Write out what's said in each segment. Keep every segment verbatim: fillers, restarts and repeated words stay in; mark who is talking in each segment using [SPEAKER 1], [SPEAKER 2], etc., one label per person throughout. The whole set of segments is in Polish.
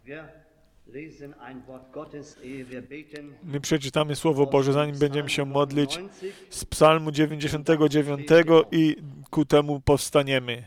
[SPEAKER 1] My przeczytamy Słowo Boże, zanim będziemy się modlić, z Psalmu dziewięćdziesiątego dziewiątego i ku temu powstaniemy.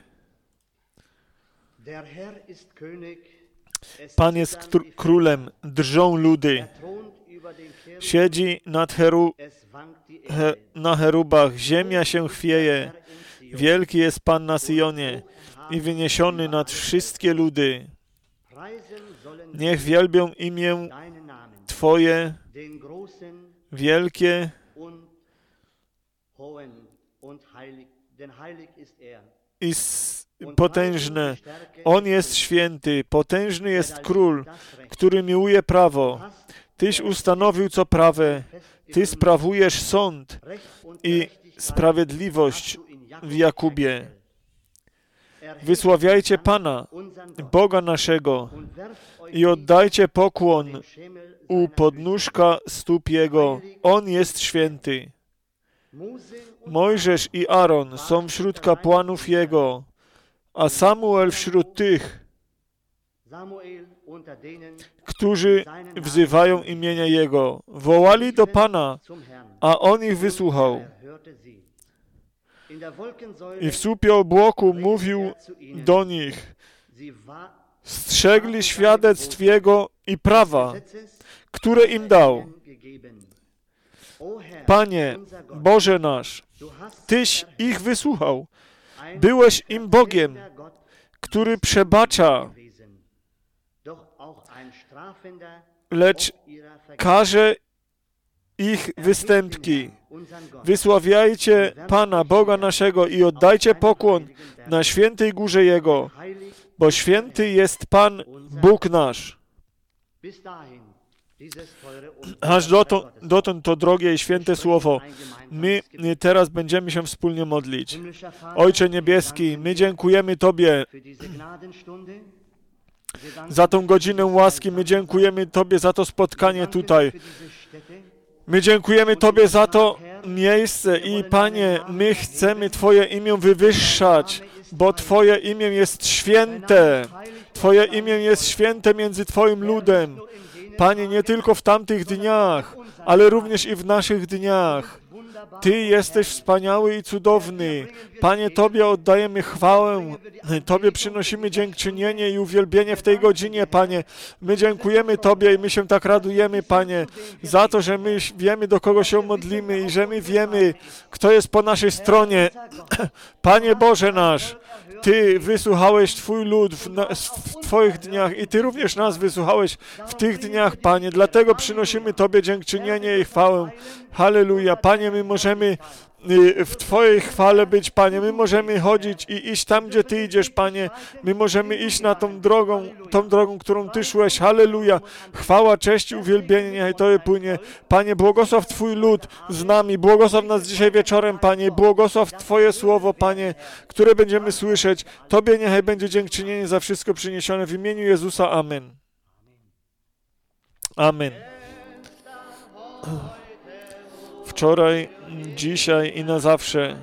[SPEAKER 1] Pan jest królem, drżą ludy. Siedzi nad heru, he, na cherubach, ziemia się chwieje. Wielki jest Pan na Syjonie i wyniesiony nad wszystkie ludy. Niech wielbią imię Twoje, wielkie i potężne. On jest święty, potężny jest król, który miłuje prawo. Tyś ustanowił co prawe, Ty sprawujesz sąd i sprawiedliwość w Jakubie. Wysławiajcie Pana, Boga naszego i oddajcie pokłon u podnóżka stóp Jego. On jest święty. Mojżesz i Aaron są wśród kapłanów Jego, a Samuel wśród tych, którzy wzywają imienia Jego. Wołali do Pana, a On ich wysłuchał. I w słupie obłoku mówił do nich. Strzegli świadectw Jego i prawa, które im dał. Panie, Boże nasz, Tyś ich wysłuchał. Byłeś im Bogiem, który przebacza, lecz karze ich występki. Wysławiajcie Pana, Boga naszego i oddajcie pokłon na świętej górze Jego, bo święty jest Pan, Bóg nasz. Aż dotąd, dotąd to drogie i święte słowo. My teraz będziemy się wspólnie modlić. Ojcze Niebieski, my dziękujemy Tobie za tą godzinę łaski. My dziękujemy Tobie za to spotkanie tutaj. My dziękujemy Tobie za to miejsce i Panie, my chcemy Twoje imię wywyższać, bo Twoje imię jest święte. Twoje imię jest święte między Twoim ludem. Panie, nie tylko w tamtych dniach, ale również i w naszych dniach. Ty jesteś wspaniały i cudowny. Panie, Tobie oddajemy chwałę, Tobie przynosimy dziękczynienie i uwielbienie w tej godzinie, Panie. My dziękujemy Tobie i my się tak radujemy, Panie, za to, że my wiemy, do kogo się modlimy i że my wiemy, kto jest po naszej stronie. Panie Boże nasz, Ty wysłuchałeś Twój lud w, na, w Twoich dniach i Ty również nas wysłuchałeś w tych dniach, Panie. Dlatego przynosimy Tobie dziękczynienie i chwałę. Halleluja. Panie, my możemy w Twojej chwale być, Panie. My możemy chodzić i iść tam, gdzie Ty idziesz, Panie. My możemy iść na tą drogą, tą drogą, którą Ty szłeś. Halleluja. Chwała, cześć i uwielbienie niechaj Tobie płynie. Panie, błogosław Twój lud z nami. Błogosław nas dzisiaj wieczorem, Panie. Błogosław Twoje słowo, Panie, które będziemy słyszeć. Tobie niechaj będzie dziękczynienie za wszystko przyniesione w imieniu Jezusa. Amen. Amen. Wczoraj, dzisiaj i na zawsze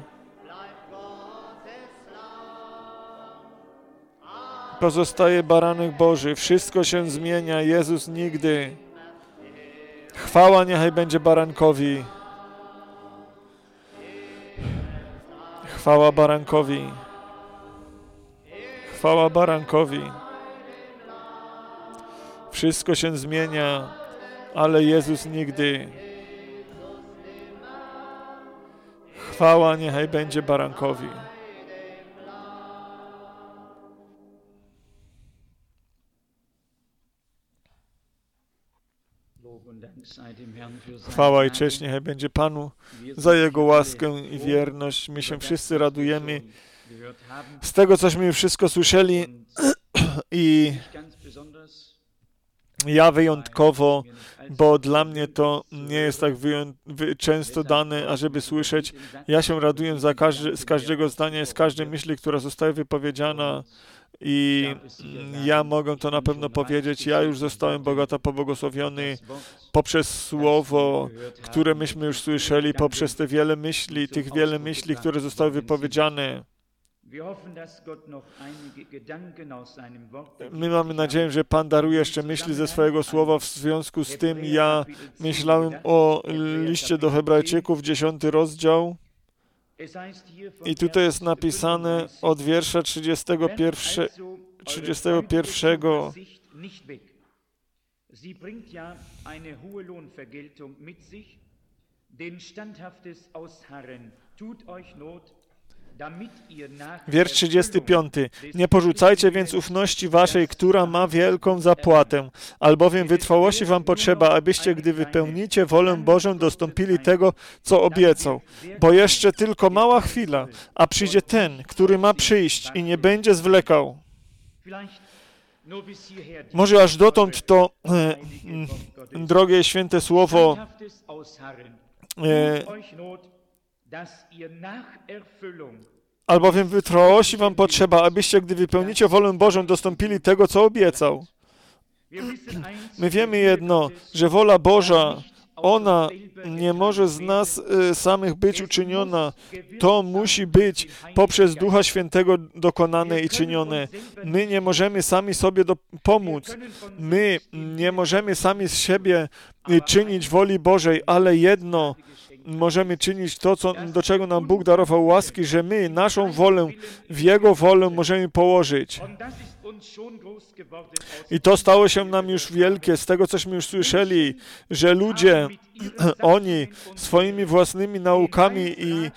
[SPEAKER 1] pozostaje baranek Boży. Wszystko się zmienia. Jezus nigdy. Chwała niechaj będzie barankowi. Chwała barankowi. Chwała barankowi. Wszystko się zmienia, ale Jezus nigdy. Chwała niechaj będzie barankowi. Chwała i cześć niechaj będzie Panu za Jego łaskę i wierność. My się wszyscy radujemy z tego, cośmy wszystko słyszeli i ja wyjątkowo, bo dla mnie to nie jest tak często dane, ażeby słyszeć. Ja się raduję za każdy, z każdego zdania, z każdej myśli, która zostaje wypowiedziana i ja mogę to na pewno powiedzieć. Ja już zostałem bogato pobłogosławiony poprzez słowo, które myśmy już słyszeli, poprzez te wiele myśli, tych wiele myśli, które zostały wypowiedziane. My mamy nadzieję, że Pan daruje jeszcze myśli ze swojego słowa. W związku z tym ja myślałem o liście do Hebrajczyków, dziesiąty rozdział. I tutaj jest napisane od wiersza trzydziestego pierwszego.
[SPEAKER 2] Sie bringt ja eine hohe Lohnvergeltung mit sich, denn standhaftes Ausharren tut euch Not, damit ihr nach
[SPEAKER 1] Wiersz trzydziesty piąty. Nie porzucajcie więc ufności waszej, która ma wielką zapłatę, albowiem wytrwałości wam potrzeba, abyście, gdy wypełnicie wolę Bożą, dostąpili tego, co obiecał. Bo jeszcze tylko mała chwila, a przyjdzie ten, który ma przyjść i nie będzie zwlekał. Może aż dotąd to, e, drogie święte słowo, e, albowiem wytrwałości wam potrzeba, abyście, gdy wypełnicie wolę Bożą, dostąpili tego, co obiecał. My wiemy jedno, że wola Boża, ona nie może z nas y, samych być uczyniona. To musi być poprzez Ducha Świętego dokonane i czynione. My nie możemy sami sobie do, pomóc. My nie możemy sami z siebie y, czynić woli Bożej, ale jedno możemy czynić to, co, do czego nam Bóg darował łaski, że my naszą wolę w Jego wolę możemy położyć. I to stało się nam już wielkie, z tego cośmy już słyszeli, że ludzie, oni swoimi własnymi naukami i,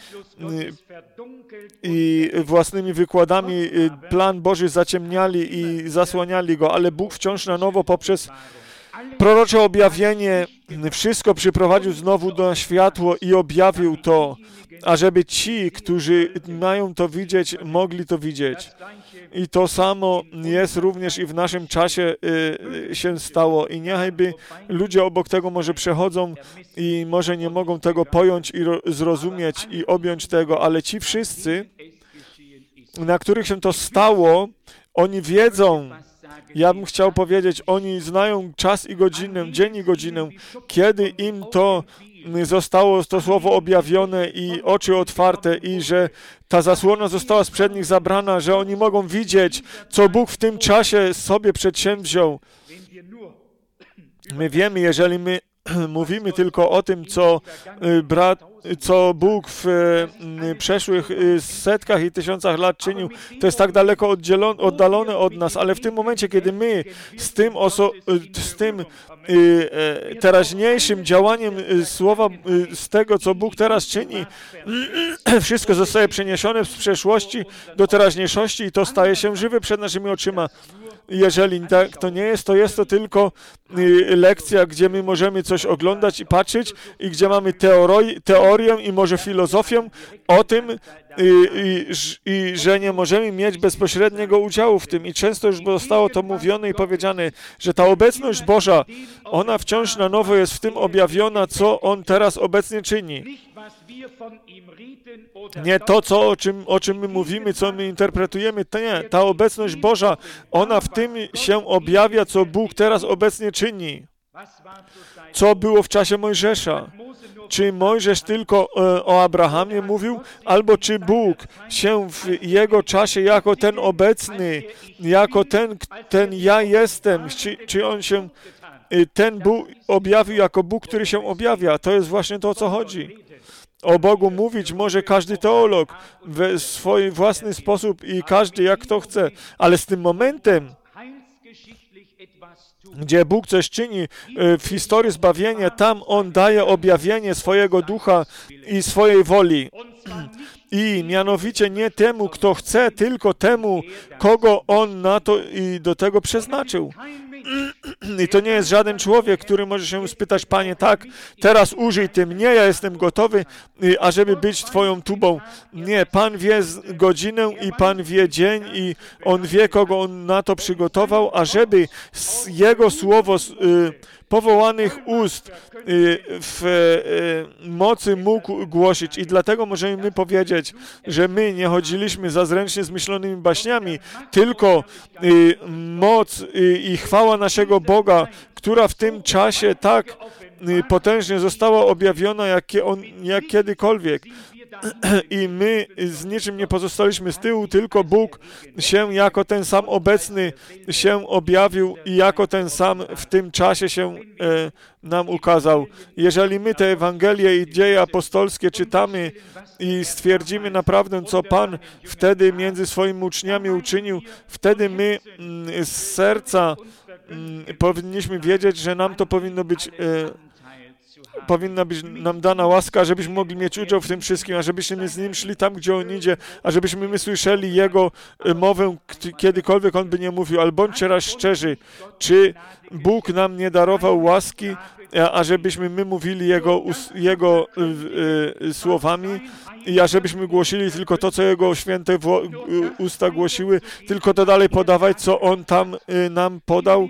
[SPEAKER 1] i własnymi wykładami plan Boży zaciemniali i zasłaniali go, ale Bóg wciąż na nowo poprzez prorocze objawienie wszystko przyprowadził znowu do światło i objawił to, ażeby ci, którzy mają to widzieć, mogli to widzieć. I to samo jest również i w naszym czasie y, się stało. I niechajby ludzie obok tego może przechodzą i może nie mogą tego pojąć i ro, zrozumieć i objąć tego, ale ci wszyscy, na których się to stało, oni wiedzą, ja bym chciał powiedzieć, oni znają czas i godzinę, dzień i godzinę, kiedy im to zostało to słowo objawione i oczy otwarte i że ta zasłona została sprzed nich zabrana, że oni mogą widzieć, co Bóg w tym czasie sobie przedsięwziął. My wiemy, jeżeli my mówimy tylko o tym, co brat, co Bóg w przeszłych setkach i tysiącach lat czynił, to jest tak daleko oddzielone, oddalone od nas, ale w tym momencie, kiedy my z tym, oso- z tym teraźniejszym działaniem słowa, z tego, co Bóg teraz czyni, wszystko zostaje przeniesione z przeszłości do teraźniejszości i to staje się żywe przed naszymi oczyma. Jeżeli tak to nie jest, to jest to tylko y, lekcja, gdzie my możemy coś oglądać i patrzeć i gdzie mamy teori- teorię i może filozofię o tym y, y, i że nie możemy mieć bezpośredniego udziału w tym. I często już zostało to mówione i powiedziane, że ta obecność Boża, ona wciąż na nowo jest w tym objawiona, co On teraz obecnie czyni. Nie to, co, o, czym, o czym my mówimy, co my interpretujemy, to nie. Ta obecność Boża, ona w tym się objawia, co Bóg teraz obecnie czyni. Co było w czasie Mojżesza? Czy Mojżesz tylko e, o Abrahamie mówił, albo czy Bóg się w jego czasie jako ten obecny, jako ten, ten ja jestem, czy, czy On się, ten Bóg objawił jako Bóg, który się objawia? To jest właśnie to, o co chodzi. O Bogu mówić może każdy teolog w swój własny sposób i każdy jak to chce, ale z tym momentem, gdzie Bóg coś czyni w historii zbawienia, tam On daje objawienie swojego ducha i swojej woli. I mianowicie nie temu, kto chce, tylko temu, kogo On na to i do tego przeznaczył. I to nie jest żaden człowiek, który może się spytać, Panie, tak, teraz użyj tym. Nie, ja jestem gotowy, ażeby być Twoją tubą. Nie, Pan wie godzinę i Pan wie dzień i On wie, kogo On na to przygotował, ażeby Jego słowo z powołanych ust w mocy mógł głosić. I dlatego możemy my powiedzieć, że my nie chodziliśmy za zręcznie zmyślonymi baśniami, tylko moc i chwała naszego Boga, która w tym czasie tak potężnie została objawiona, jak, on, jak kiedykolwiek. i my z niczym nie pozostaliśmy z tyłu, tylko Bóg się jako ten sam obecny się objawił i jako ten sam w tym czasie się e, nam ukazał. Jeżeli my te Ewangelie i dzieje apostolskie czytamy i stwierdzimy naprawdę, co Pan wtedy między swoimi uczniami uczynił, wtedy my mm, z serca mm, powinniśmy wiedzieć, że nam to powinno być, e, powinna być nam dana łaska, żebyśmy mogli mieć udział w tym wszystkim, a żebyśmy z Nim szli tam, gdzie On idzie, a żebyśmy my słyszeli Jego mowę, kiedykolwiek On by nie mówił. Ale bądźcie raz szczerzy, czy Bóg nam nie darował łaski, a żebyśmy my mówili Jego, Jego y, y, słowami, i ażebyśmy głosili tylko to, co Jego święte usta głosiły, tylko to dalej podawać, co On tam y, nam podał,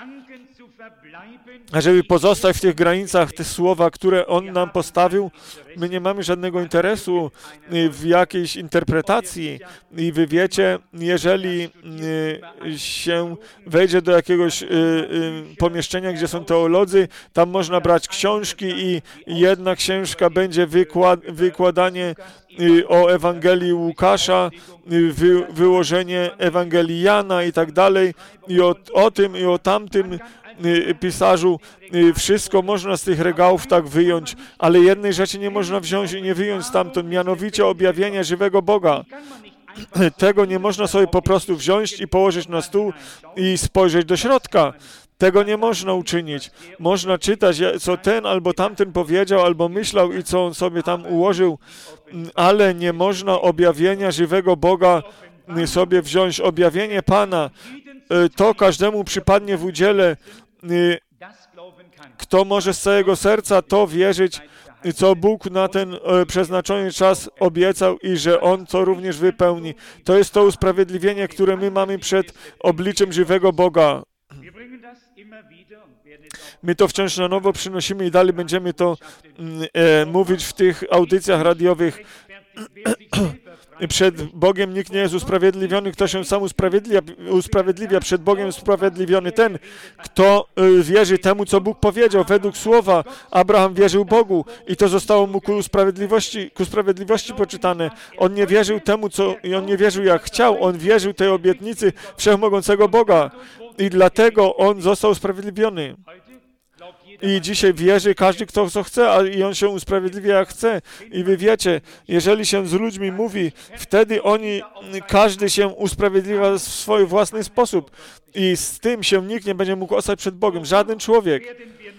[SPEAKER 1] ażeby pozostać w tych granicach, te słowa, które On nam postawił. My nie mamy żadnego interesu w jakiejś interpretacji i wy wiecie, jeżeli się wejdzie do jakiegoś pomieszczenia, gdzie są teolodzy, tam można brać książki i jedna książka będzie wykład, wykładanie o Ewangelii Łukasza, wy, wyłożenie Ewangelii Jana i tak dalej, i o, o tym i o tamtym pisarzu, wszystko można z tych regałów tak wyjąć, ale jednej rzeczy nie można wziąć i nie wyjąć stamtąd, mianowicie objawienia żywego Boga. Tego nie można sobie po prostu wziąć i położyć na stół i spojrzeć do środka. Tego nie można uczynić. Można czytać, co ten albo tamten powiedział, albo myślał i co on sobie tam ułożył, ale nie można objawienia żywego Boga sobie wziąć. Objawienie Pana, to każdemu przypadnie w udziale. Kto może z całego serca to wierzyć, co Bóg na ten przeznaczony czas obiecał i że On to również wypełni. To jest to usprawiedliwienie, które my mamy przed obliczem żywego Boga. My to wciąż na nowo przynosimy i dalej będziemy to e, mówić w tych audycjach radiowych. Przed Bogiem nikt nie jest usprawiedliwiony, kto się sam usprawiedliwia, usprawiedliwia. Przed Bogiem jest usprawiedliwiony ten, kto wierzy temu, co Bóg powiedział. Według słowa Abraham wierzył Bogu i to zostało mu ku sprawiedliwości, ku sprawiedliwości poczytane. On nie wierzył temu, co i on nie wierzył jak chciał, on wierzył tej obietnicy wszechmogącego Boga i dlatego on został usprawiedliwiony. I dzisiaj wierzy każdy, kto co chce, a i on się usprawiedliwia jak chce. I wy wiecie, jeżeli się z ludźmi mówi, wtedy oni, każdy się usprawiedliwia w swój własny sposób. I z tym się nikt nie będzie mógł ostać przed Bogiem. Żaden człowiek.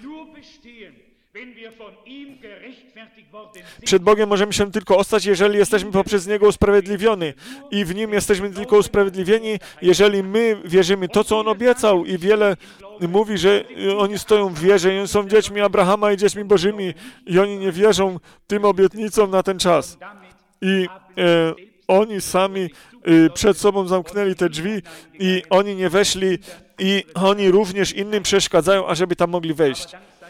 [SPEAKER 1] Przed Bogiem możemy się tylko ostać, jeżeli jesteśmy poprzez Niego usprawiedliwieni. I w Nim jesteśmy tylko usprawiedliwieni, jeżeli my wierzymy to, co On obiecał. I wiele mówi, że oni stoją w wierze i oni są dziećmi Abrahama i dziećmi Bożymi i oni nie wierzą tym obietnicom na ten czas. I e, oni sami e, przed sobą zamknęli te drzwi i oni nie weszli i oni również innym przeszkadzają, ażeby tam mogli wejść.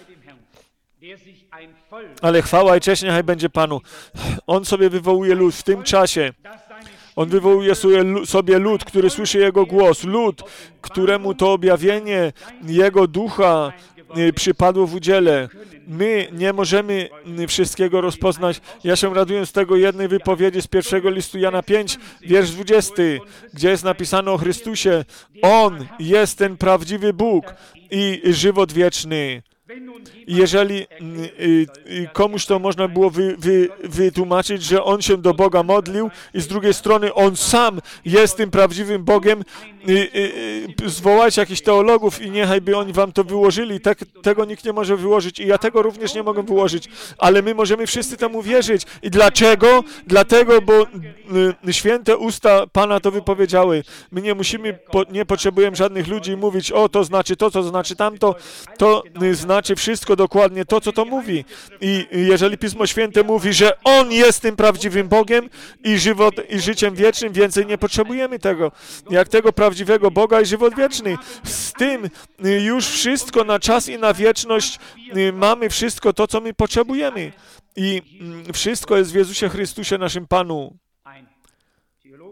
[SPEAKER 1] Ale chwała i cześć niechaj będzie Panu. On sobie wywołuje lud w tym czasie. On wywołuje sobie lud, który słyszy Jego głos. Lud, któremu to objawienie Jego ducha przypadło w udziale. My nie możemy wszystkiego rozpoznać. Ja się raduję z tego jednej wypowiedzi z pierwszego listu Jana piątego, wiersz dwudziesty, gdzie jest napisane o Chrystusie. On jest ten prawdziwy Bóg i żywot wieczny. Jeżeli komuś to można było wy, wy, wytłumaczyć, że on się do Boga modlił i z drugiej strony on sam jest tym prawdziwym Bogiem, zwołajcie jakichś teologów i niechaj by oni wam to wyłożyli. Tak, tego nikt nie może wyłożyć i ja tego również nie mogę wyłożyć, ale my możemy wszyscy temu wierzyć. I dlaczego? Dlatego, bo święte usta Pana to wypowiedziały. My nie musimy, nie potrzebujemy żadnych ludzi mówić, o, to znaczy to, to znaczy tamto, to znaczy wszystko dokładnie to, co to mówi. I jeżeli Pismo Święte mówi, że On jest tym prawdziwym Bogiem i, żywot, i życiem wiecznym, więcej nie potrzebujemy tego. Jak tego prawdziwego Boga i żywot wieczny. Z tym już wszystko na czas i na wieczność mamy wszystko to, co my potrzebujemy. I wszystko jest w Jezusie Chrystusie, naszym Panu.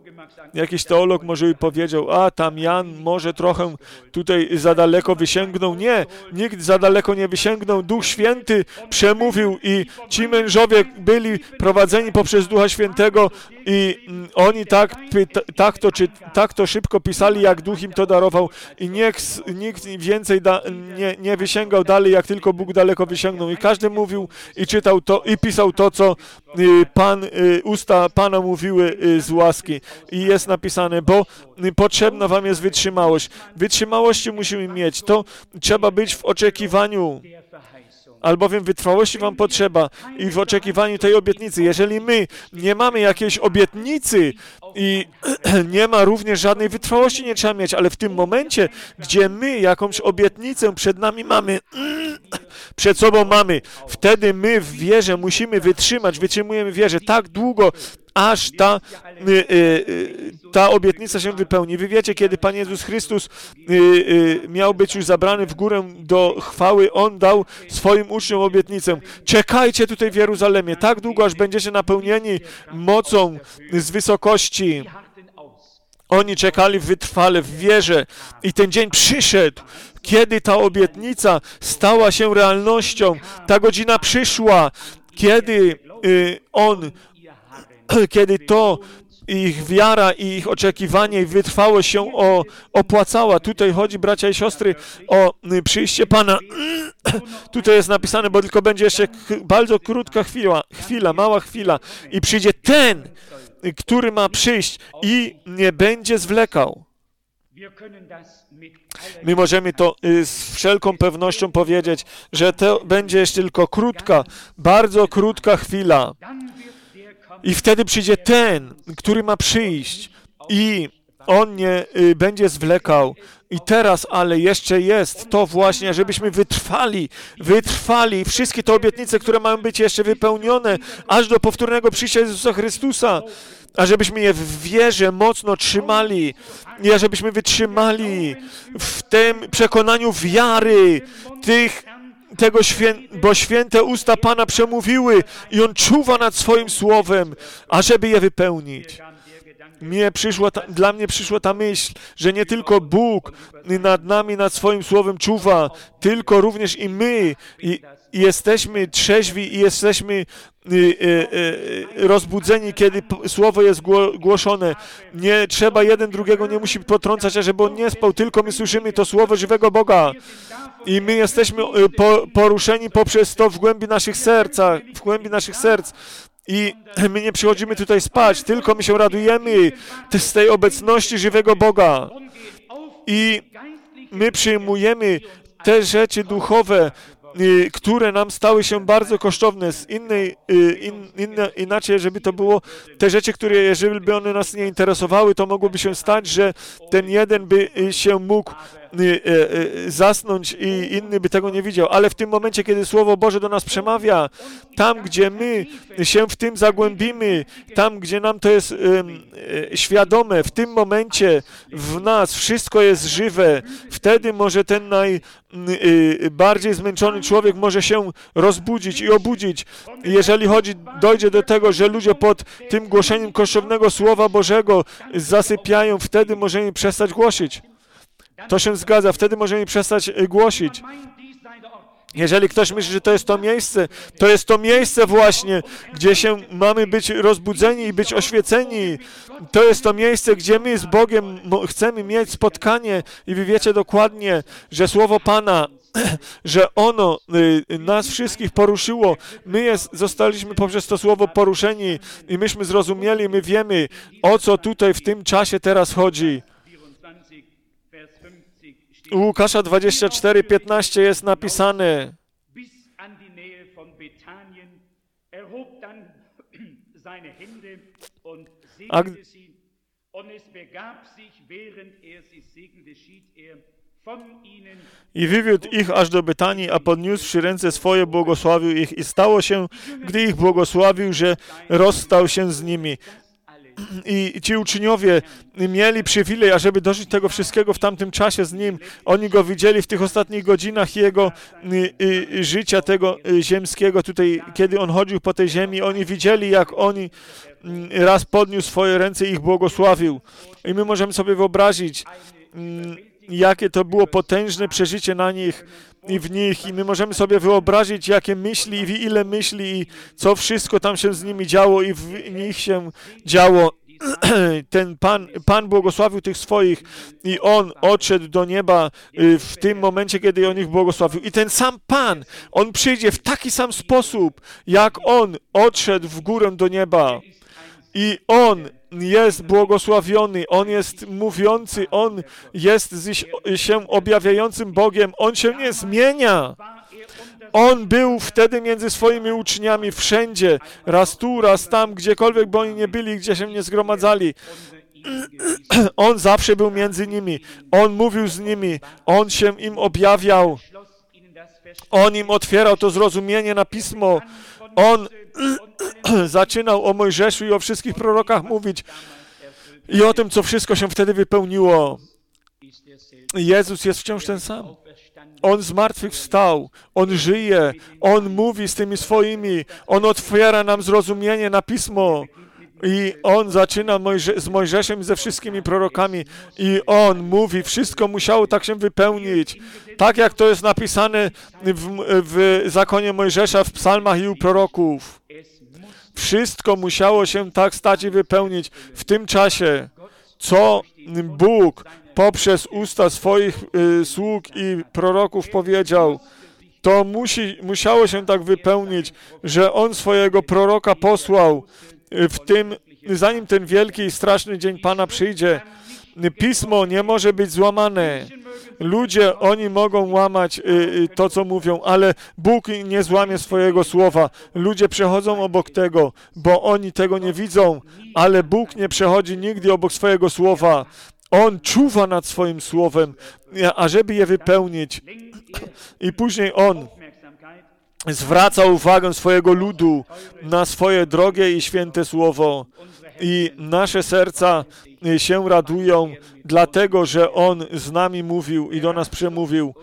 [SPEAKER 1] Jakiś teolog może by powiedział, a tam Jan może trochę tutaj za daleko wysięgnął. Nie, nikt za daleko nie wysięgnął. Duch Święty przemówił i ci mężowie byli prowadzeni poprzez Ducha Świętego i mm, oni tak, tak, to, czy, tak to szybko pisali, jak Duch im to darował i nikt, nikt więcej da, nie, nie wysięgał dalej, jak tylko Bóg daleko wysięgnął. I każdy mówił i czytał to i pisał to, co y, Pan, y, usta Pana mówiły y, z łaski. I jest napisane, bo y, potrzebna wam jest wytrzymałość. Wytrzymałości musimy mieć. To trzeba być w oczekiwaniu, albowiem wytrwałości wam potrzeba i w oczekiwaniu tej obietnicy. Jeżeli my nie mamy jakiejś obietnicy i nie ma również żadnej wytrwałości, nie trzeba mieć, ale w tym momencie, gdzie my jakąś obietnicę przed nami mamy, przed sobą mamy, wtedy my w wierze musimy wytrzymać, wytrzymujemy w wierze tak długo, aż ta, y, y, y, ta obietnica się wypełni. Wy wiecie, kiedy Pan Jezus Chrystus y, y, miał być już zabrany w górę do chwały, On dał swoim uczniom obietnicę. Czekajcie tutaj w Jeruzalemie, tak długo, aż będziecie napełnieni mocą z wysokości. Oni czekali wytrwale w wierze i ten dzień przyszedł, kiedy ta obietnica stała się realnością. Ta godzina przyszła, kiedy y, On kiedy to ich wiara i ich oczekiwanie i wytrwałość się o, opłacała. Tutaj chodzi, bracia i siostry, o przyjście Pana. Tutaj jest napisane, bo tylko będzie jeszcze bardzo krótka chwila, chwila, mała chwila i przyjdzie ten, który ma przyjść i nie będzie zwlekał. My możemy to z wszelką pewnością powiedzieć, że to będzie jeszcze tylko krótka, bardzo krótka chwila. I wtedy przyjdzie ten, który ma przyjść i on nie y, będzie zwlekał. I teraz, ale jeszcze jest to właśnie, żebyśmy wytrwali, wytrwali wszystkie te obietnice, które mają być jeszcze wypełnione, aż do powtórnego przyjścia Jezusa Chrystusa, a żebyśmy je w wierze mocno trzymali i a żebyśmy wytrzymali w tym przekonaniu wiary tych, tego świę... bo święte usta Pana przemówiły i On czuwa nad swoim słowem, ażeby je wypełnić. Mnie przyszła ta... Dla mnie przyszła ta myśl, że nie tylko Bóg nad nami, nad swoim słowem czuwa, tylko również i my i, i jesteśmy trzeźwi i jesteśmy y, y, y, rozbudzeni, kiedy p- słowo jest gło- głoszone. Nie trzeba jeden drugiego, nie musi potrącać, ażeby on nie spał, tylko my słyszymy to słowo żywego Boga. I my jesteśmy po, poruszeni poprzez to w głębi naszych serca, w głębi naszych serc. I my nie przychodzimy tutaj spać, tylko my się radujemy z tej obecności żywego Boga. I my przyjmujemy te rzeczy duchowe, które nam stały się bardzo kosztowne, z innej, in, inna, inaczej, żeby to było te rzeczy, które jeżeli by one nas nie interesowały, to mogłoby się stać, że ten jeden by się mógł zasnąć i inny by tego nie widział. Ale w tym momencie, kiedy Słowo Boże do nas przemawia, tam, gdzie my się w tym zagłębimy, tam, gdzie nam to jest um, świadome, w tym momencie w nas wszystko jest żywe, wtedy może ten najbardziej zmęczony człowiek może się rozbudzić i obudzić. Jeżeli chodzi, dojdzie do tego, że ludzie pod tym głoszeniem kosztownego Słowa Bożego zasypiają, wtedy możemy przestać głosić. To się zgadza, wtedy możemy przestać głosić. Jeżeli ktoś myśli, że to jest to miejsce, to jest to miejsce właśnie, gdzie się mamy być rozbudzeni i być oświeceni. To jest to miejsce, gdzie my z Bogiem chcemy mieć spotkanie i wy wiecie dokładnie, że Słowo Pana, że ono y, nas wszystkich poruszyło. My jest, zostaliśmy poprzez to Słowo poruszeni i myśmy zrozumieli, my wiemy, o co tutaj w tym czasie teraz chodzi. U Łukasza dwadzieścia cztery, piętnaście jest napisane: A, i wywiódł ich aż do Betanii, a podniósłszy ręce swoje, błogosławił ich. I stało się, gdy ich błogosławił, że rozstał się z nimi. i ci uczniowie mieli przywilej, ażeby dożyć tego wszystkiego w tamtym czasie z Nim. Oni Go widzieli w tych ostatnich godzinach Jego y, y, życia, tego y, ziemskiego tutaj, kiedy On chodził po tej ziemi. Oni widzieli, jak Oni y, raz podniósł swoje ręce i ich błogosławił. I my możemy sobie wyobrazić, y, jakie to było potężne przeżycie na nich i w nich. I my możemy sobie wyobrazić, jakie myśli i ile myśli i co wszystko tam się z nimi działo i w nich się działo. Ten Pan, Pan błogosławił tych swoich i On odszedł do nieba w tym momencie, kiedy On ich błogosławił. I ten sam Pan, On przyjdzie w taki sam sposób, jak On odszedł w górę do nieba. I On jest błogosławiony, On jest mówiący, On jest się objawiającym Bogiem, On się nie zmienia. On był wtedy między swoimi uczniami wszędzie, raz tu, raz tam, gdziekolwiek by oni nie byli, gdzie się nie zgromadzali. On zawsze był między nimi, On mówił z nimi, On się im objawiał, On im otwierał to zrozumienie na Pismo, On zaczynał o Mojżeszu i o wszystkich prorokach mówić i o tym, co wszystko się wtedy wypełniło. Jezus jest wciąż ten sam. On z martwych wstał, On żyje, On mówi z tymi swoimi, On otwiera nam zrozumienie na Pismo i On zaczyna Mojże- z Mojżeszem i ze wszystkimi prorokami i On mówi, wszystko musiało tak się wypełnić, tak jak to jest napisane w, w zakonie Mojżesza, w psalmach i u proroków. Wszystko musiało się tak stać i wypełnić w tym czasie, co Bóg poprzez usta swoich y, sług i proroków powiedział. To musi, musiało się tak wypełnić, że On swojego proroka posłał w tym, zanim ten wielki i straszny dzień Pana przyjdzie. Pismo nie może być złamane. Ludzie, oni mogą łamać y, to, co mówią, ale Bóg nie złamie swojego słowa. Ludzie przechodzą obok tego, bo oni tego nie widzą, ale Bóg nie przechodzi nigdy obok swojego słowa. On czuwa nad swoim słowem, ażeby je wypełnić. I później On zwraca uwagę swojego ludu na swoje drogie i święte słowo. I nasze serca się radują, dlatego że On z nami mówił i do nas przemówił.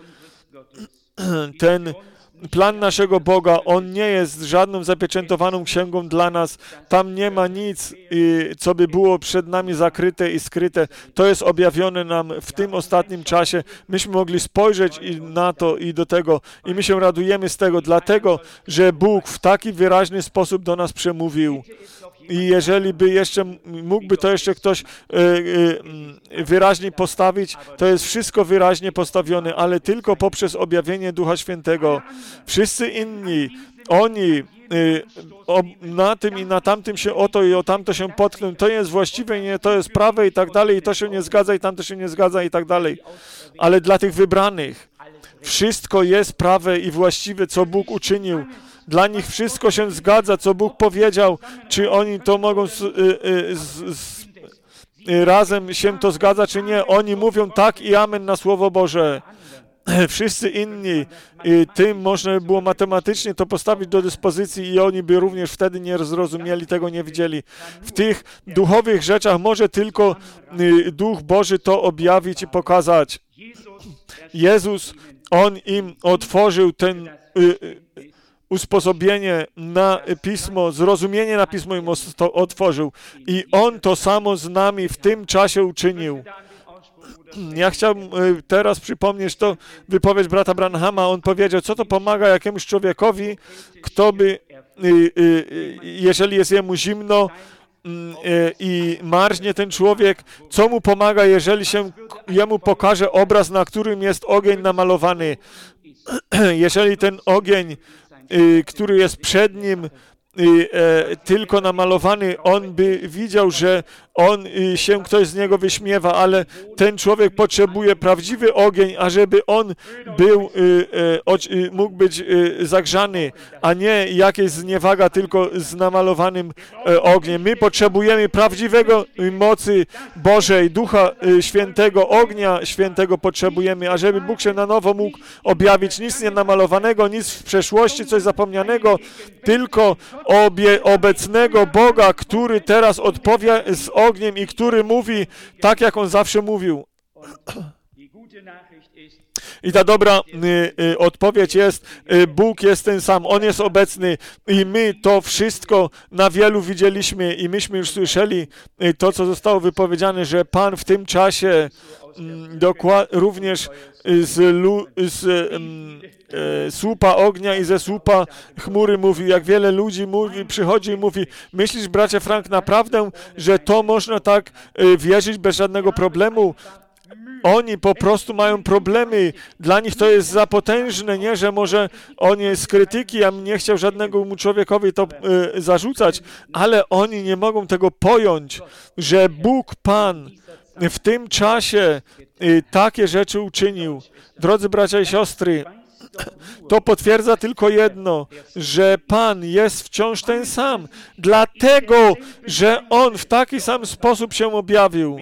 [SPEAKER 1] Ten plan naszego Boga, On nie jest żadną zapieczętowaną księgą dla nas. Tam nie ma nic, co by było przed nami zakryte i skryte. To jest objawione nam w tym ostatnim czasie. Myśmy mogli spojrzeć na to i do tego i my się radujemy z tego, dlatego, że Bóg w taki wyraźny sposób do nas przemówił. I jeżeli by jeszcze, mógłby to jeszcze ktoś y, y, wyraźniej postawić, to jest wszystko wyraźnie postawione, ale tylko poprzez objawienie Ducha Świętego. Wszyscy inni, oni y, o, na tym i na tamtym się o to i o tamto się potkną, to jest właściwe, nie, to jest prawe i tak dalej, i to się nie zgadza, i tamto się nie zgadza i tak dalej. Ale dla tych wybranych wszystko jest prawe i właściwe, co Bóg uczynił. Dla nich wszystko się zgadza, co Bóg powiedział. Czy oni to mogą z, z, z, z, razem się to zgadza, czy nie? Oni mówią tak i amen na Słowo Boże. Wszyscy inni, tym można by było matematycznie to postawić do dyspozycji i oni by również wtedy nie zrozumieli, tego nie widzieli. W tych duchowych rzeczach może tylko Duch Boży to objawić i pokazać. Jezus, On im otworzył ten usposobienie na Pismo, zrozumienie na Pismo im otworzył. I On to samo z nami w tym czasie uczynił. Ja chciałbym teraz przypomnieć to wypowiedź brata Branhama. On powiedział, co to pomaga jakiemuś człowiekowi, kto by, jeżeli jest jemu zimno i marznie ten człowiek, co mu pomaga, jeżeli się jemu pokaże obraz, na którym jest ogień namalowany. Jeżeli ten ogień, który jest przed nim, tylko namalowany, on by widział, że on się ktoś z niego wyśmiewa, ale ten człowiek potrzebuje prawdziwy ogień, ażeby on był, mógł być zagrzany, a nie jakieś zniewaga tylko z namalowanym ogniem. My potrzebujemy prawdziwego mocy Bożej, Ducha Świętego, ognia Świętego potrzebujemy, ażeby Bóg się na nowo mógł objawić. Nic nie namalowanego, nic w przeszłości, coś zapomnianego, tylko obie, obecnego Boga, który teraz odpowie z ogniem i który mówi tak, jak On zawsze mówił. I ta dobra y, y, odpowiedź jest, y, Bóg jest ten sam, On jest obecny i my to wszystko na wielu widzieliśmy i myśmy już słyszeli y, to, co zostało wypowiedziane, że Pan w tym czasie y, dokład, również y, z, lu, z y, y, słupa ognia i ze słupa chmury mówi, jak wiele ludzi mówi, przychodzi i mówi, myślisz, bracie Frank, naprawdę, że to można tak y, wierzyć bez żadnego problemu? Oni po prostu mają problemy. Dla nich to jest za potężne, nie, że może oni z krytyki, ja bym nie chciał żadnego mu człowiekowi to y, zarzucać, ale oni nie mogą tego pojąć, że Bóg Pan w tym czasie y, takie rzeczy uczynił. Drodzy bracia i siostry, to potwierdza tylko jedno, że Pan jest wciąż ten sam, dlatego, że On w taki sam sposób się objawił.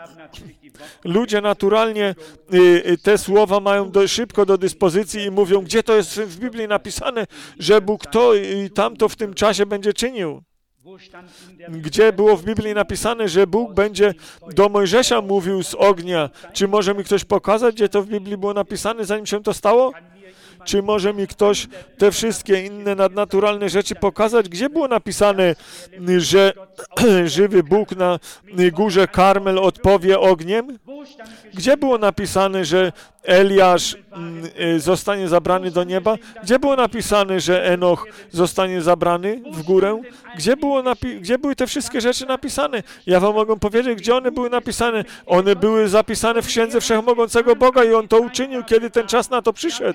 [SPEAKER 1] Ludzie naturalnie y, te słowa mają do, szybko do dyspozycji i mówią, gdzie to jest w Biblii napisane, że Bóg to i tamto w tym czasie będzie czynił. Gdzie było w Biblii napisane, że Bóg będzie do Mojżesza mówił z ognia. Czy może mi ktoś pokazać, gdzie to w Biblii było napisane, zanim się to stało? Czy może mi ktoś te wszystkie inne nadnaturalne rzeczy pokazać? Gdzie było napisane, że żywy Bóg na górze Karmel odpowie ogniem? Gdzie było napisane, że Eliasz zostanie zabrany do nieba? Gdzie było napisane, że Enoch zostanie zabrany w górę? Gdzie, było napi- gdzie były te wszystkie rzeczy napisane? Ja wam mogę powiedzieć, gdzie one były napisane. One były zapisane w Księdze Wszechmogącego Boga i On to uczynił, kiedy ten czas na to przyszedł.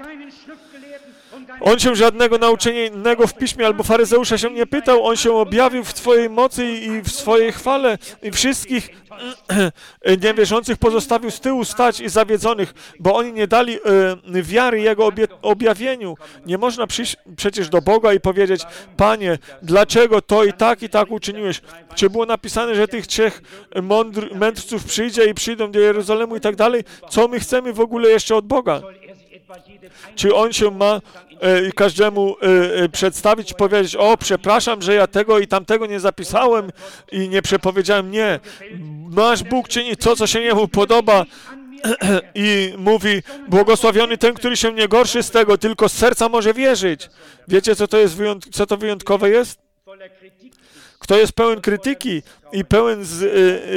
[SPEAKER 1] On się żadnego nauczenia innego w Piśmie albo faryzeusza się nie pytał. On się objawił w swojej mocy i w swojej chwale i wszystkich niewierzących pozostawił z tyłu stać i zawiedzonych, bo oni nie dali y, wiary Jego obie, objawieniu. Nie można przyjść przecież do Boga i powiedzieć, Panie, dlaczego to i tak i tak uczyniłeś? Czy było napisane, że tych trzech mądr, mędrców przyjdzie i przyjdą do Jerozolimu i tak dalej? Co my chcemy w ogóle jeszcze od Boga? Czy On się ma e, każdemu e, przedstawić i powiedzieć, o, przepraszam, że ja tego i tamtego nie zapisałem i nie przepowiedziałem? Nie. Nasz Bóg czyni to, co się Jemu podoba i mówi, błogosławiony ten, który się nie gorszy z tego, tylko z serca może wierzyć. Wiecie, co to jest wyjąt- co to wyjątkowe jest? Kto jest pełen krytyki i pełen z, y,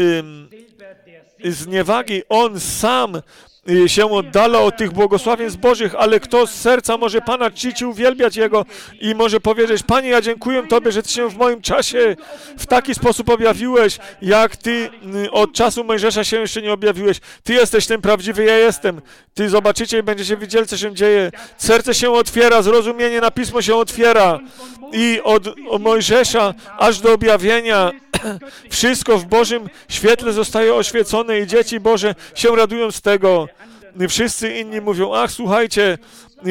[SPEAKER 1] y, zniewagi, on sam się oddala od tych błogosławieństw Bożych, ale kto z serca może Pana czcić i uwielbiać Jego i może powiedzieć, Panie, ja dziękuję Tobie, że Ty się w moim czasie w taki sposób objawiłeś, jak Ty od czasu Mojżesza się jeszcze nie objawiłeś. Ty jesteś ten prawdziwy, ja jestem. Ty zobaczycie i będziecie widzieli, co się dzieje. Serce się otwiera, zrozumienie na Pismo się otwiera i od, od Mojżesza aż do objawienia wszystko w Bożym świetle zostaje oświecone i dzieci Boże się radują z tego. Wszyscy inni mówią, ach, słuchajcie,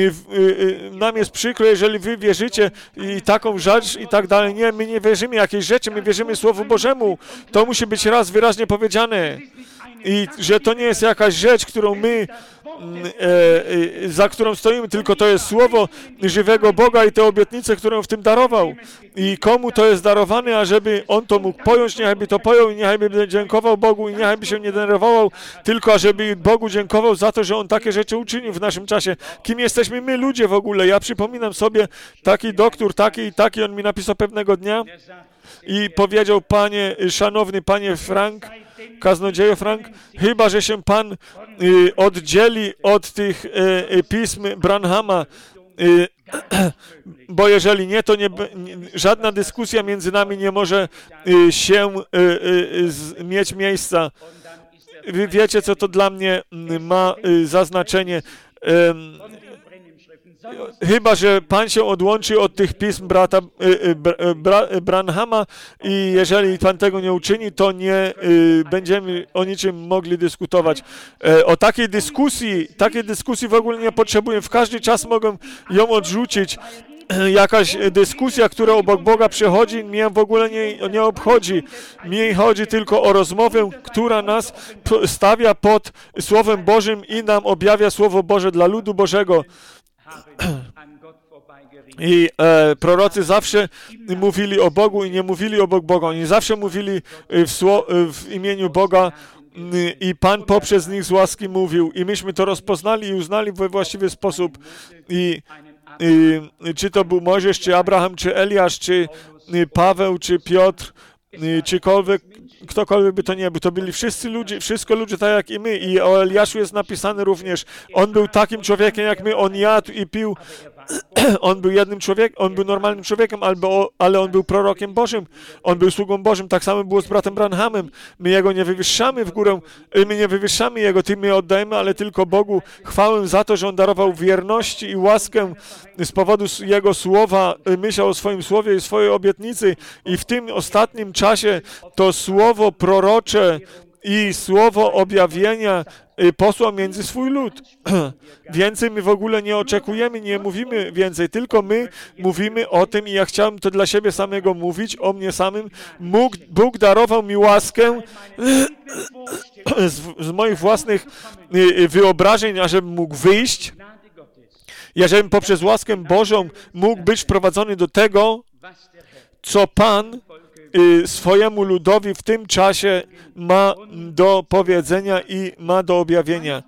[SPEAKER 1] nam jest przykro, jeżeli wy wierzycie i taką rzecz i tak dalej. Nie, my nie wierzymy jakiejś rzeczy, my wierzymy Słowu Bożemu. To musi być raz wyraźnie powiedziane. I że to nie jest jakaś rzecz, którą my, e, e, za którą stoimy, tylko to jest słowo żywego Boga i te obietnice, które On w tym darował. I komu to jest darowane, ażeby On to mógł pojąć, niechaj to pojął i niechaj by dziękował Bogu i niechaj by się nie denerwował, tylko ażeby Bogu dziękował za to, że On takie rzeczy uczynił w naszym czasie. Kim jesteśmy my, ludzie w ogóle? Ja przypominam sobie, taki doktor, taki i taki, on mi napisał pewnego dnia i powiedział, panie, szanowny panie Frank, kaznodziejo Frank, chyba że się Pan y, oddzieli od tych y, y, pism Branhama, y, bo jeżeli nie, to nie, nie, żadna dyskusja między nami nie może y, się y, y, z, mieć miejsca. Wy wiecie, co to dla mnie ma y, za znaczenie. Y, Chyba że Pan się odłączy od tych pism brata y, y, bra, Branhama i jeżeli Pan tego nie uczyni, to nie y, będziemy o niczym mogli dyskutować. E, o takiej dyskusji, takiej dyskusji w ogóle nie potrzebuję. W każdy czas mogę ją odrzucić. Jakaś dyskusja, która obok Boga przechodzi, mnie w ogóle nie, nie obchodzi. Mnie chodzi tylko o rozmowę, która nas stawia pod Słowem Bożym i nam objawia Słowo Boże dla ludu Bożego. I e, prorocy zawsze mówili o Bogu i nie mówili obok Boga. Oni zawsze mówili w, sło, w imieniu Boga i Pan poprzez nich z łaski mówił. I myśmy to rozpoznali i uznali we właściwy sposób. I, i czy to był Mojżesz, czy Abraham, czy Eliasz, czy Paweł, czy Piotr, czykolwiek, ktokolwiek by to nie był. To byli wszyscy ludzie, wszystko ludzie tak jak i my. I o Eliaszu jest napisane również. On był takim człowiekiem jak my. On jadł i pił. On był jednym człowiekiem, on był normalnym człowiekiem, albo, ale on był prorokiem Bożym. On był sługą Bożym. Tak samo było z bratem Branhamem. My Jego nie wywyższamy w górę. My nie wywyższamy Jego, tym my oddajemy, ale tylko Bogu chwałę za to, że On darował wierność i łaskę z powodu Jego słowa. Myślał o swoim słowie i swojej obietnicy. I w tym ostatnim czasie to słowo prorocze i słowo objawienia posłał między swój lud. Więcej my w ogóle nie oczekujemy, nie mówimy więcej, tylko my mówimy o tym i ja chciałem to dla siebie samego mówić, o mnie samym. Bóg, Bóg darował mi łaskę z, z moich własnych wyobrażeń, ażebym mógł wyjść, i żebym poprzez łaskę Bożą mógł być wprowadzony do tego, co Pan swojemu ludowi w tym czasie ma do powiedzenia i ma do objawienia.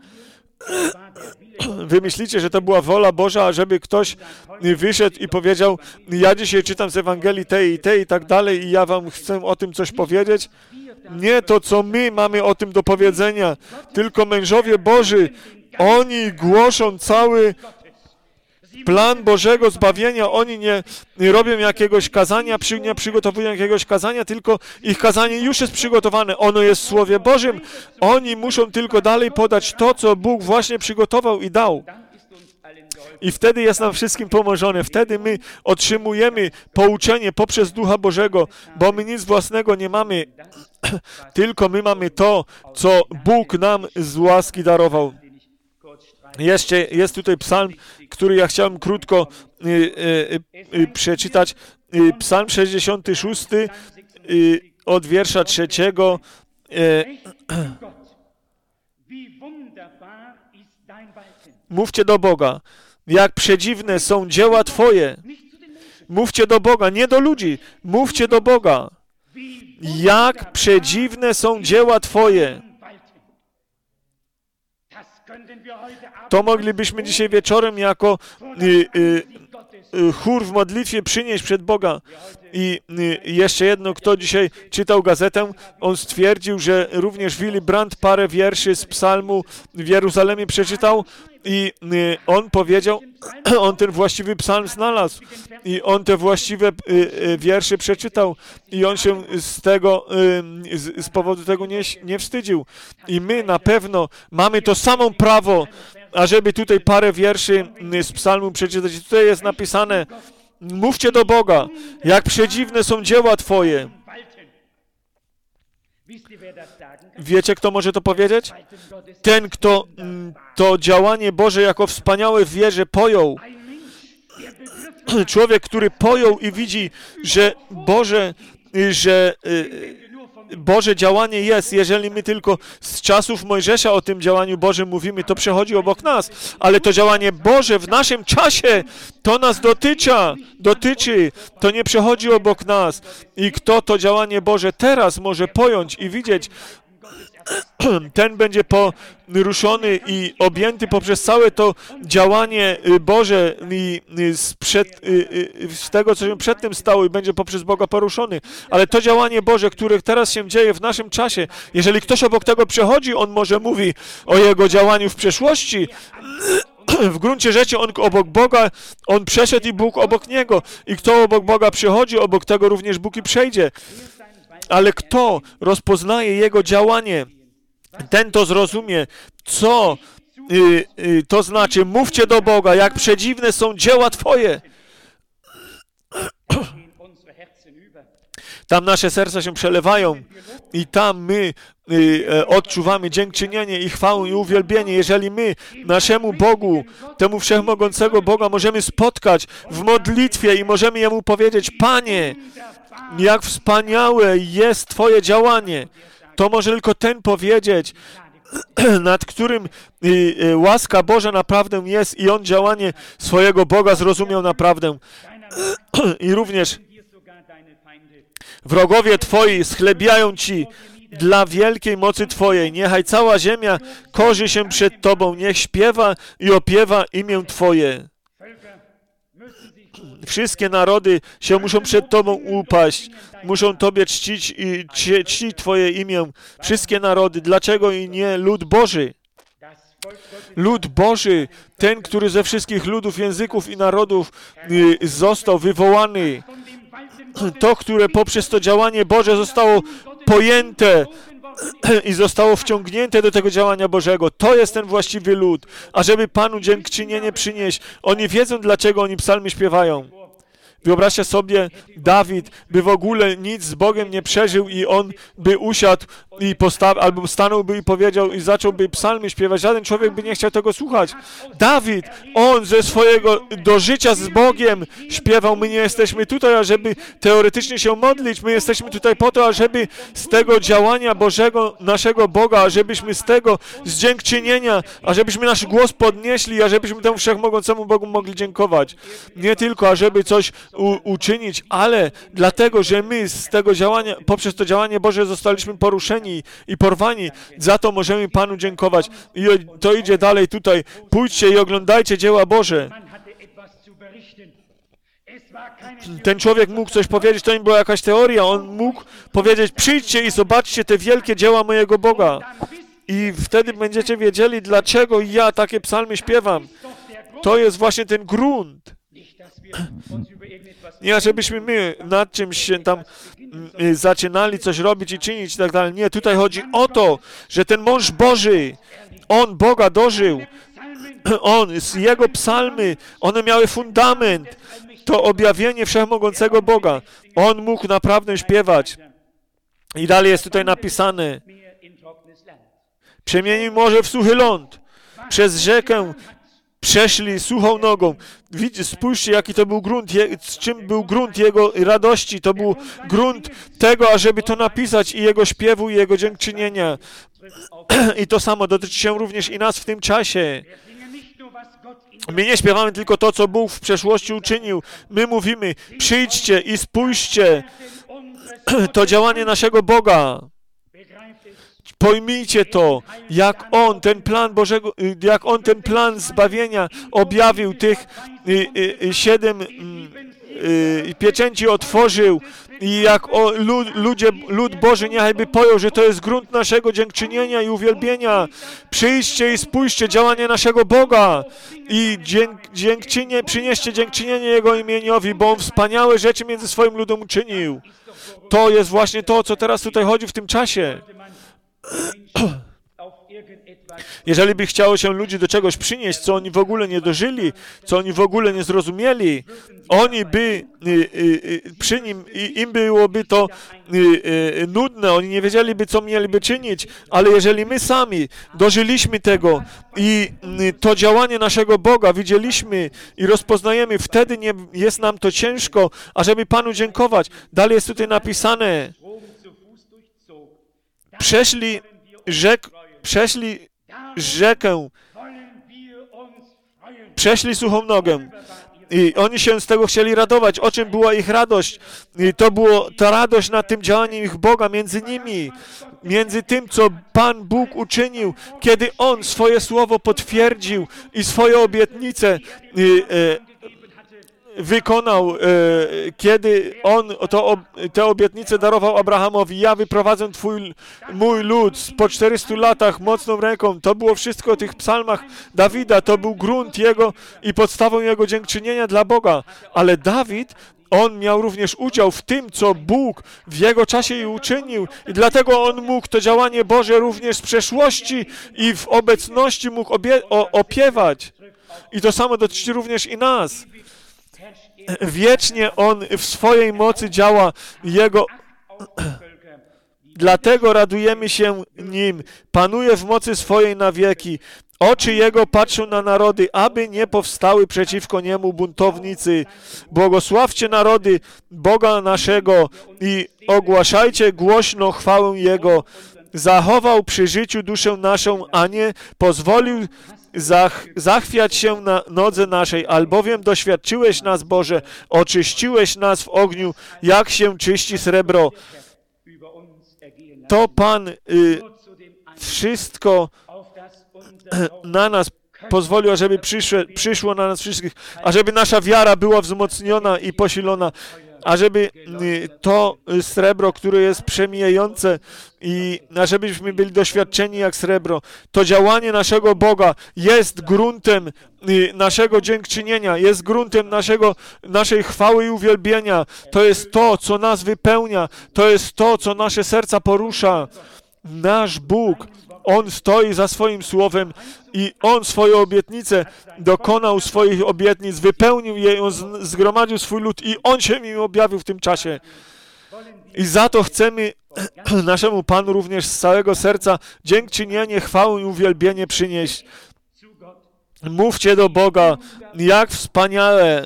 [SPEAKER 1] Wy myślicie, że to była wola Boża, ażeby ktoś wyszedł i powiedział, ja dzisiaj czytam z Ewangelii tej i tej i tak dalej i ja wam chcę o tym coś powiedzieć? Nie to, co my mamy o tym do powiedzenia, tylko mężowie Boży, oni głoszą cały plan Bożego zbawienia. Oni nie, nie robią jakiegoś kazania, przy, nie przygotowują jakiegoś kazania, tylko ich kazanie już jest przygotowane. Ono jest w Słowie Bożym. Oni muszą tylko dalej podać to, co Bóg właśnie przygotował i dał. I wtedy jest nam wszystkim pomożone. Wtedy my otrzymujemy pouczenie poprzez Ducha Bożego, bo my nic własnego nie mamy, tylko my mamy to, co Bóg nam z łaski darował. Jeszcze jest tutaj psalm, który ja chciałem krótko y, y, y, przeczytać. Y, psalm sześćdziesiąty szósty y, od wiersza trzeciego. Y, Mówcie do Boga, jak przedziwne są dzieła Twoje. Mówcie do Boga, nie do ludzi. Mówcie do Boga, jak przedziwne są dzieła Twoje. To moglibyśmy dzisiaj wieczorem jako y, y, y, chór w modlitwie przynieść przed Boga. I y, jeszcze jedno, kto dzisiaj czytał gazetę, on stwierdził, że również Willy Brandt parę wierszy z psalmu w Jeruzalemie przeczytał i y, on powiedział, on ten właściwy psalm znalazł i on te właściwe y, y, wiersze przeczytał i on się z tego, y, z, z powodu tego nie, nie wstydził. I my na pewno mamy to samo prawo, ażeby tutaj parę wierszy z psalmu przeczytać. I tutaj jest napisane, mówcie do Boga, jak przedziwne są dzieła Twoje. Wiecie, kto może to powiedzieć? Ten, kto to działanie Boże jako wspaniałe w wierze pojął. Człowiek, który pojął i widzi, że Boże, że Boże działanie jest. Jeżeli my tylko z czasów Mojżesza o tym działaniu Bożym mówimy, to przechodzi obok nas. Ale to działanie Boże w naszym czasie, to nas dotyczy, dotyczy. To nie przechodzi obok nas. I kto to działanie Boże teraz może pojąć i widzieć, ten będzie poruszony i objęty poprzez całe to działanie Boże i sprzed, z tego, co się przed tym stało i będzie poprzez Boga poruszony. Ale to działanie Boże, które teraz się dzieje w naszym czasie, jeżeli ktoś obok tego przechodzi, on może mówi o jego działaniu w przeszłości. W gruncie rzeczy on obok Boga, on przeszedł i Bóg obok niego. I kto obok Boga przychodzi, obok tego również Bóg i przejdzie. Ale kto rozpoznaje jego działanie, ten to zrozumie, co y, y, to znaczy. Mówcie do Boga, jak przedziwne są dzieła Twoje. Tam nasze serca się przelewają i tam my y, odczuwamy dziękczynienie i chwałę i uwielbienie. Jeżeli my naszemu Bogu, temu wszechmogącego Boga możemy spotkać w modlitwie i możemy Jemu powiedzieć, Panie, jak wspaniałe jest Twoje działanie. To może tylko ten powiedzieć, nad którym y, y, łaska Boża naprawdę jest i on działanie swojego Boga zrozumiał naprawdę. I również wrogowie Twoi schlebiają Ci dla wielkiej mocy Twojej. Niechaj cała ziemia korzy się przed Tobą. Niech śpiewa i opiewa imię Twoje. Wszystkie narody się muszą przed Tobą upaść. Muszą Tobie czcić i czcić Twoje imię. Wszystkie narody. Dlaczego i nie lud Boży? Lud Boży, ten, który ze wszystkich ludów, języków i narodów y, został wywołany. To, które poprzez to działanie Boże zostało pojęte i zostało wciągnięte do tego działania Bożego. To jest ten właściwy lud. A żeby Panu dziękczynienie przynieść, oni wiedzą, dlaczego oni psalmy śpiewają. Wyobraźcie sobie, Dawid by w ogóle nic z Bogiem nie przeżył i on by usiadł i postawił, albo stanąłby i powiedział i zacząłby psalmy śpiewać. Żaden człowiek by nie chciał tego słuchać. Dawid, on ze swojego do życia z Bogiem śpiewał. My nie jesteśmy tutaj, ażeby teoretycznie się modlić. My jesteśmy tutaj po to, ażeby z tego działania Bożego, naszego Boga, ażebyśmy z tego z dziękczynienia, ażebyśmy nasz głos podnieśli, ażebyśmy temu Wszechmogącemu Bogu mogli dziękować. Nie tylko, ażeby coś U, uczynić, ale dlatego, że my z tego działania, poprzez to działanie Boże zostaliśmy poruszeni i porwani. Za to możemy Panu dziękować. I to idzie dalej tutaj. Pójdźcie i oglądajcie dzieła Boże. Ten człowiek mógł coś powiedzieć, to nie była jakaś teoria. On mógł powiedzieć, przyjdźcie i zobaczcie te wielkie dzieła mojego Boga. I wtedy będziecie wiedzieli, dlaczego ja takie psalmy śpiewam. To jest właśnie ten grunt. Nie, żebyśmy my nad czymś się tam y, zaczynali coś robić i czynić i tak dalej. Nie, tutaj chodzi o to, że ten mąż Boży, on Boga dożył. On, jego psalmy, one miały fundament. To objawienie Wszechmogącego Boga. On mógł naprawdę śpiewać. I dalej jest tutaj napisane. Przemienił morze w suchy ląd. Przez rzekę przeszli suchą nogą. Widzicie, spójrzcie, jaki to był grunt, je, z czym był grunt jego radości. To był grunt tego, ażeby to napisać i jego śpiewu, i jego dziękczynienia. I to samo dotyczy się również i nas w tym czasie. My nie śpiewamy tylko to, co Bóg w przeszłości uczynił. My mówimy, przyjdźcie i spójrzcie to działanie naszego Boga. Pojmijcie to, jak On ten plan Bożego, jak On ten plan zbawienia objawił, tych y, y, siedem y, pieczęci otworzył i jak o, lud, ludzie, lud Boży niechaj by pojął, że to jest grunt naszego dziękczynienia i uwielbienia. Przyjdźcie i spójrzcie działanie naszego Boga i dzięk, dziękczynie, przynieście dziękczynienie Jego imieniowi, bo On wspaniałe rzeczy między swoim ludem uczynił. To jest właśnie to, co teraz tutaj chodzi w tym czasie. Jeżeli by chciało się ludzi do czegoś przynieść, co oni w ogóle nie dożyli, co oni w ogóle nie zrozumieli, oni by y, y, przy nim, i, im byłoby to y, y, nudne, oni nie wiedzieliby, co mieliby czynić, ale jeżeli my sami dożyliśmy tego i y, to działanie naszego Boga widzieliśmy i rozpoznajemy, wtedy nie jest nam to ciężko, ażeby Panu dziękować. Dalej jest tutaj napisane, przeszli rzek, przeszli rzekę, przeszli suchą nogę i oni się z tego chcieli radować. O czym była ich radość? I to była ta radość nad tym działaniem ich Boga między nimi, między tym, co Pan Bóg uczynił, kiedy On swoje słowo potwierdził i swoje obietnice i, e, wykonał, e, kiedy On to, te obietnice darował Abrahamowi. Ja wyprowadzę twój, mój lud po czterystu latach mocną ręką. To było wszystko w tych psalmach Dawida. To był grunt jego i podstawą jego dziękczynienia dla Boga. Ale Dawid, on miał również udział w tym, co Bóg w jego czasie i uczynił. I dlatego on mógł to działanie Boże również z przeszłości i w obecności mógł obie, o, opiewać. I to samo dotyczy również i nas. Wiecznie On w swojej mocy działa. Jego... Dlatego radujemy się Nim. Panuje w mocy swojej na wieki. Oczy Jego patrzą na narody, aby nie powstały przeciwko Niemu buntownicy. Błogosławcie narody Boga naszego i ogłaszajcie głośno chwałę Jego. zachował przy życiu duszę naszą, a nie pozwolił zach zachwiać się na nodze naszej, albowiem doświadczyłeś nas, Boże, oczyściłeś nas w ogniu, jak się czyści srebro. To Pan y, wszystko na nas pozwolił, ażeby przyszło, przyszło na nas wszystkich, ażeby nasza wiara była wzmocniona i posilona, ażeby to srebro, które jest przemijające i ażebyśmy byli doświadczeni jak srebro, to działanie naszego Boga jest gruntem naszego dziękczynienia, jest gruntem naszego, naszej chwały i uwielbienia. To jest to, co nas wypełnia, to jest to, co nasze serca porusza. Nasz Bóg, On stoi za swoim słowem i On swoje obietnice dokonał swoich obietnic, wypełnił je, On zgromadził swój lud i On się im objawił w tym czasie. I za to chcemy naszemu Panu również z całego serca dziękczynienie, chwałę i uwielbienie przynieść. Mówcie do Boga, jak wspaniale,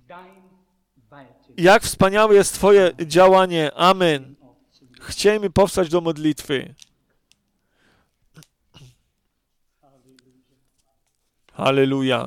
[SPEAKER 1] jak wspaniałe jest Twoje działanie. Amen. Chciejmy powstać do modlitwy. Halleluja.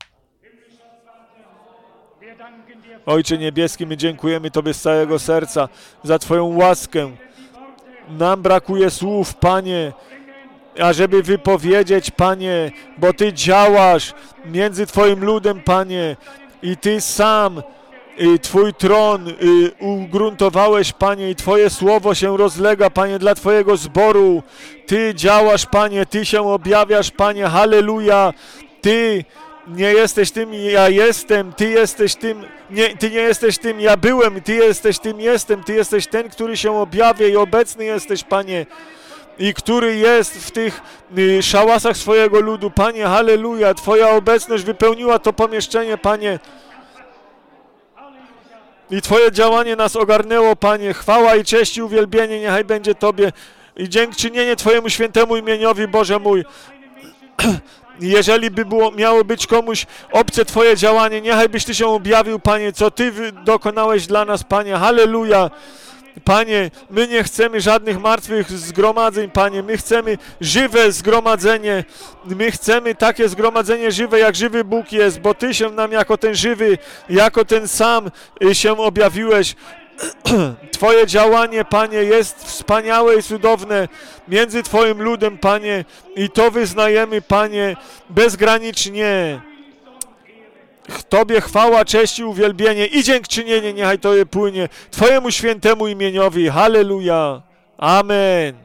[SPEAKER 1] Ojcze Niebieski, my dziękujemy Tobie z całego serca za Twoją łaskę. Nam brakuje słów, Panie, ażeby wypowiedzieć, Panie, bo Ty działasz między Twoim ludem, Panie, i Ty sam, i Twój tron i ugruntowałeś, Panie, i Twoje słowo się rozlega, Panie, dla Twojego zboru. Ty działasz, Panie, Ty się objawiasz, Panie, halleluja. Ty nie jesteś tym, ja jestem, Ty jesteś tym, nie, Ty nie jesteś tym, ja byłem, Ty jesteś tym, jestem, Ty jesteś ten, który się objawia i obecny jesteś, Panie, i który jest w tych y, szałasach swojego ludu, Panie, halleluja. Twoja obecność wypełniła to pomieszczenie, Panie, i Twoje działanie nas ogarnęło, Panie. Chwała i cześć i uwielbienie niechaj będzie Tobie i dziękczynienie Twojemu świętemu imieniowi, Boże mój. Jeżeli by było, miało być komuś obce Twoje działanie, niechaj byś Ty się objawił, Panie, co Ty dokonałeś dla nas, Panie. Halleluja. Panie, my nie chcemy żadnych martwych zgromadzeń, Panie. My chcemy żywe zgromadzenie. My chcemy takie zgromadzenie żywe, jak żywy Bóg jest, bo Ty się nam jako ten żywy, jako ten sam się objawiłeś. Twoje działanie, Panie, jest wspaniałe i cudowne między Twoim ludem, Panie, i to wyznajemy, Panie, bezgranicznie. Tobie chwała, cześć i uwielbienie i dziękczynienie niechaj Tobie płynie Twojemu świętemu imieniowi. Halleluja. Amen.